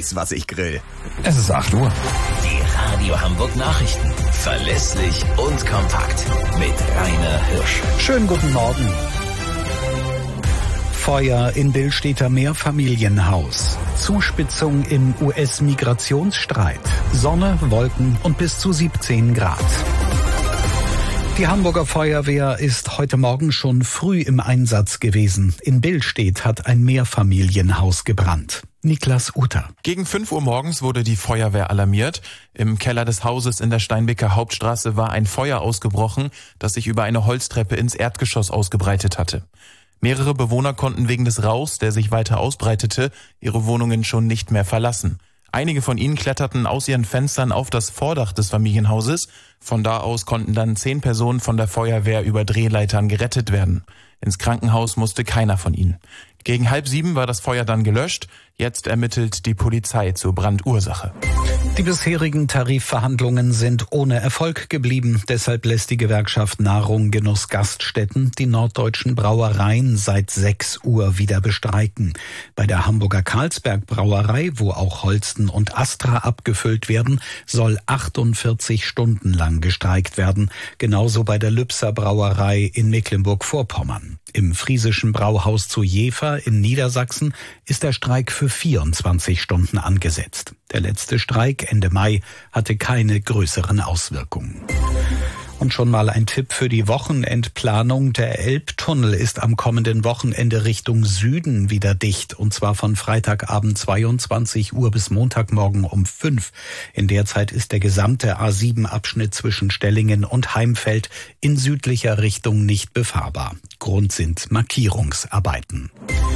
weiß, was ich grill. Es ist 8 Uhr. Die Radio Hamburg Nachrichten. Verlässlich und kompakt. Mit Rainer Hirsch. Schönen guten Morgen. Feuer in Billstädter Mehrfamilienhaus. Zuspitzung im US-Migrationsstreit. Sonne, Wolken und bis zu 17 Grad. Die Hamburger Feuerwehr ist heute Morgen schon früh im Einsatz gewesen. In Billstedt hat ein Mehrfamilienhaus gebrannt. Niklas Uter. Gegen 5 Uhr morgens wurde die Feuerwehr alarmiert. Im Keller des Hauses in der Steinbecker Hauptstraße war ein Feuer ausgebrochen, das sich über eine Holztreppe ins Erdgeschoss ausgebreitet hatte. Mehrere Bewohner konnten wegen des Rauchs, der sich weiter ausbreitete, ihre Wohnungen schon nicht mehr verlassen. Einige von ihnen kletterten aus ihren Fenstern auf das Vordach des Familienhauses. Von da aus konnten dann 10 Personen von der Feuerwehr über Drehleitern gerettet werden. Ins Krankenhaus musste keiner von ihnen. Gegen 6:30 war das Feuer dann gelöscht. Jetzt ermittelt die Polizei zur Brandursache. Die bisherigen Tarifverhandlungen sind ohne Erfolg geblieben. Deshalb lässt die Gewerkschaft Nahrung, Genuss, Gaststätten die norddeutschen Brauereien seit 6 Uhr wieder bestreiken. Bei der Hamburger Carlsberg Brauerei, wo auch Holsten und Astra abgefüllt werden, soll 48 Stunden lang gestreikt werden. Genauso bei der Lübser Brauerei in Mecklenburg-Vorpommern. Im friesischen Brauhaus zu Jever in Niedersachsen ist der Streik für 24 Stunden angesetzt. Der letzte Streik Ende Mai hatte keine größeren Auswirkungen. Und schon mal ein Tipp für die Wochenendplanung. Der Elbtunnel ist am kommenden Wochenende Richtung Süden wieder dicht. Und zwar von Freitagabend 22 Uhr bis Montagmorgen um 5. In der Zeit ist der gesamte A7-Abschnitt zwischen Stellingen und Heimfeld in südlicher Richtung nicht befahrbar. Grund sind Markierungsarbeiten.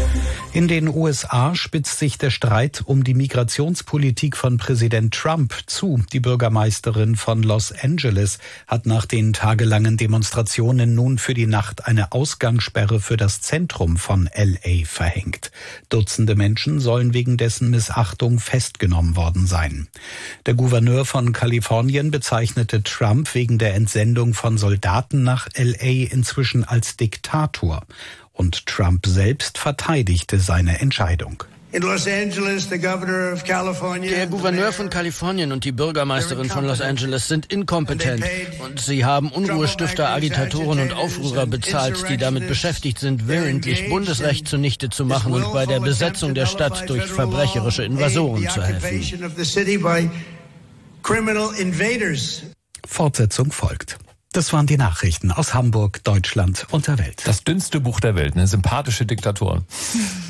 In den USA spitzt sich der Streit um die Migrationspolitik von Präsident Trump zu. Die Bürgermeisterin von Los Angeles hat nach den tagelangen Demonstrationen nun für die Nacht eine Ausgangssperre für das Zentrum von LA verhängt. Dutzende Menschen sollen wegen dessen Missachtung festgenommen worden sein. Der Gouverneur von Kalifornien bezeichnete Trump wegen der Entsendung von Soldaten nach LA inzwischen als Diktator. Und Trump selbst verteidigte seine Entscheidung. Der Gouverneur von Kalifornien und die Bürgermeisterin von Los Angeles sind inkompetent und sie haben Unruhestifter, Agitatoren und Aufrührer bezahlt, die damit beschäftigt sind, willentlich Bundesrecht zunichte zu machen und bei der Besetzung der Stadt durch verbrecherische Invasoren zu helfen. Fortsetzung folgt. Das waren die Nachrichten aus Hamburg, Deutschland und der Welt. Das dünnste Buch der Welt, sympathische Diktatoren.